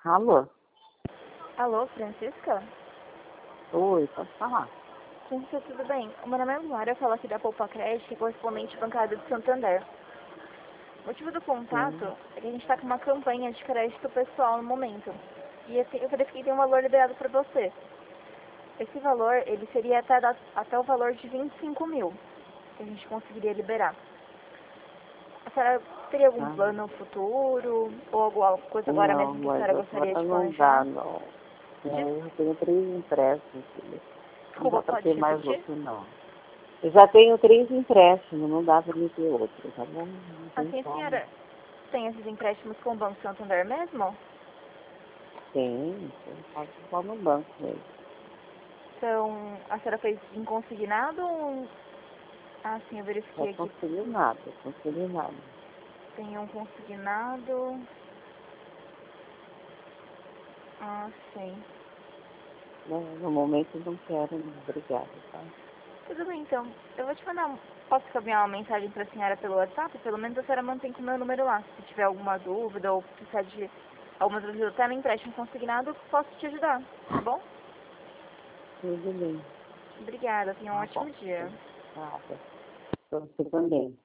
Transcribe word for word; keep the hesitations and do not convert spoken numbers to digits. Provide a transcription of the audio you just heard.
Alô? Alô, Francisca? Oi, pode falar. Francisca, tudo bem? O meu nome é Luara, eu falo aqui da Poupa Crédito, que é correspondente bancária do Santander. O motivo do contato Sim. é que a gente está com uma campanha de crédito pessoal no momento. E assim, eu verifiquei que tem um valor liberado para você. Esse valor, ele seria até, da- até o valor de vinte e cinco mil, que a gente conseguiria liberar. A senhora teria algum Ah, plano futuro, ou alguma coisa agora não, mesmo que a mas senhora gostaria agora de não dá, planejar? não. Diz- É, eu tenho três empréstimos, filha. Não Desculpa, dá para pode ter mais repetir? outro, não. Eu já tenho três empréstimos, não dá para me ter outro, tá bom? Não tem Assim, a como. senhora tem esses empréstimos com o Banco Santander mesmo? Tem, eu faço só no banco mesmo. Então, a senhora fez em consignado ou... Ah, sim, eu Não verifiquei aqui. consegui nada, consegui nada. Tem um consignado. Ah, sim. No, no momento eu não quero, não. Obrigada, tá? Tudo bem, então. Eu vou te mandar... um- Posso encaminhar uma mensagem para a senhora pelo WhatsApp? Pelo menos a senhora mantém com o meu número lá. Se tiver alguma dúvida ou precisar de alguma dúvida até no empréstimo consignado, posso te ajudar, tá bom? Tudo bem. Obrigada, tenha um Tá ótimo bom. dia. Nada. Pra você também.